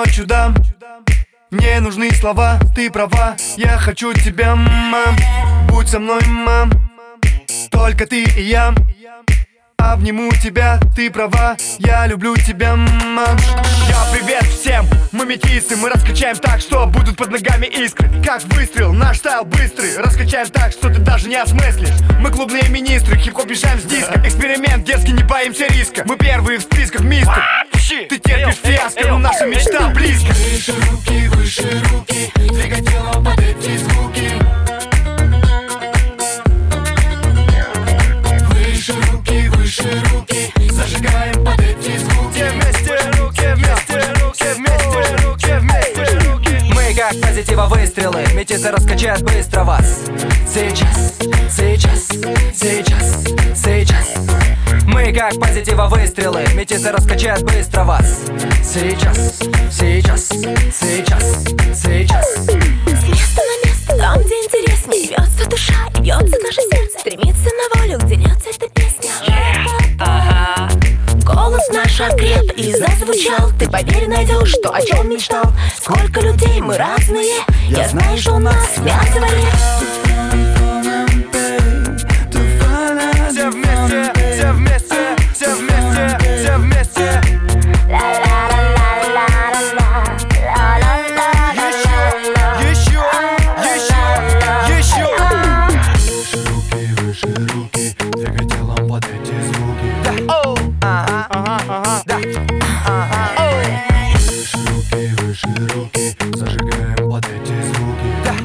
ночью дам. Не нужны слова, ты права. Я хочу тебя, мам. Будь со мной, мам. Только ты и я. Обниму тебя, ты права. Я люблю тебя, мам. Я привет всем, мы метисы. Мы раскачаем так, что будут под ногами искры. Как выстрел, наш стайл быстрый. Раскачаем так, что ты даже не осмыслишь. Мы клубные министры, хип-хоп мешаем с диска. Эксперимент дерзкий, не боимся риска. Мы первые в списках, мистер. Ты терпишь фиаско, но наша мечта близко. Выше руки, двигай телом под эти звуки. Выше руки, зажигаем под эти звуки. Все вместе, руки вместе, руки вместе, руки вместе, руки. Мы как позитива выстрелы, метисы раскачают быстро вас. Сейчас, сейчас, сейчас, сейчас. Мы как позитива выстрелы, метисы раскачают быстро вас. Сейчас, сейчас, сейчас, сейчас. С места на место, там, где интереснее. Бьется душа и бьется наше сердце. Стремится на волю, где льется эта песня. Голос наш окреп и зазвучал. Ты поверь, найдешь то, о чем мечтал. Сколько людей, мы разные. Я знаю, что нас связывает. Все вместе, все вместе, все вместе, все вместе. Еще. Выше руки, двигай телом под эти звуки. Выше руки, зажигаем под эти звуки.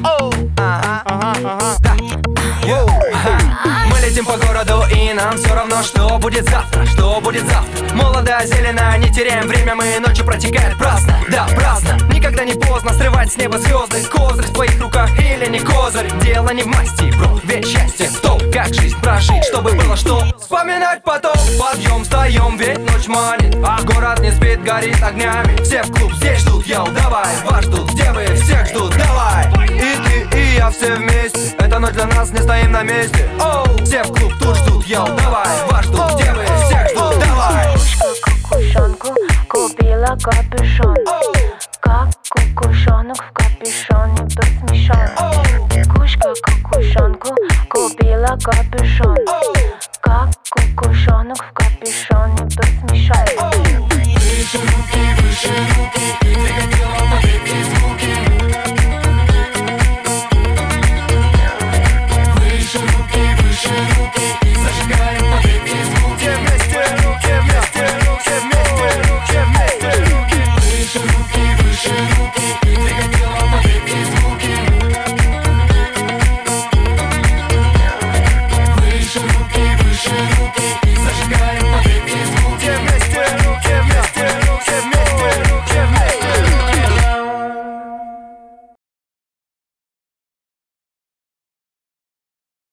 Мы летим по городу, и нам все равно, что будет завтра, что будет завтра. Молодо, зелено, не теряем время, мы ночью протекает праздно, да, праздно. Никогда не поздно срывать с неба звезды. Козырь в твоих руках или не козырь. Дело не в масти, бро, ведь счастье в том, как жизнь прожить, чтобы было что вспоминать потом. Подъем, встаем, ведь ночь манит, а город не спит, горит огнями. Все в клуб здесь ждут, йоу, давай, вас ждут, где вы всех ждут, давай. И ты, и я все вместе, эта ночь для нас, не стоим на месте. Оу, все в клуб тут ждут, йоу, давай, вас ждут, где вы всех ждут, давай. Кукушонку купила капюшон. Как кукушонок в капюшоне был смешон. Кушка кукушонку купила капюшон. Как кукушонок в капюшоне был смешон. Выше руки,